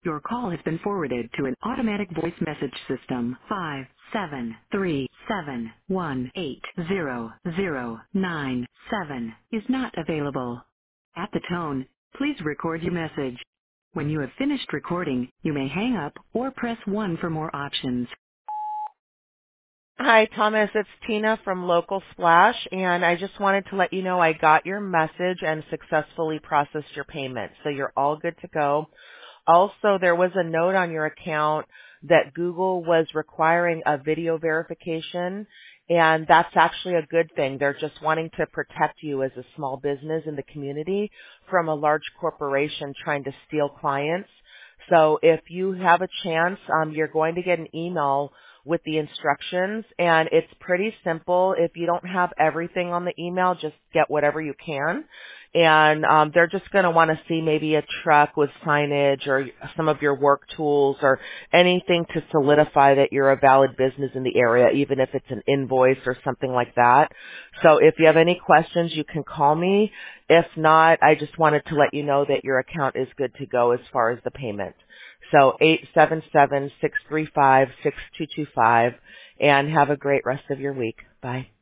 Your call has been forwarded to an automatic voice message system. 57371800097 is not available. At the tone, please record your message. When you have finished recording, you may hang up or press 1 for more options. Hi, Thomas. It's Tina from Local Splash, and I just wanted to let you know I got your message and successfully processed your payment, so you're all good to go. Also, there was a note on your account that Google was requiring a video verification, and that's actually a good thing. They're just wanting to protect you as a small business in the community from a large corporation trying to steal clients. So if you have a chance, you're going to get an email with the instructions, and it's pretty simple. If you don't have everything on the email, just get whatever you can. And they're just going to want to see maybe a truck with signage or some of your work tools or anything to solidify that you're a valid business in the area, even if it's an invoice or something like that. So if you have any questions, you can call me. If not, I just wanted to let you know that your account is good to go as far as the payment. So 877-635-6225, and have a great rest of your week. Bye.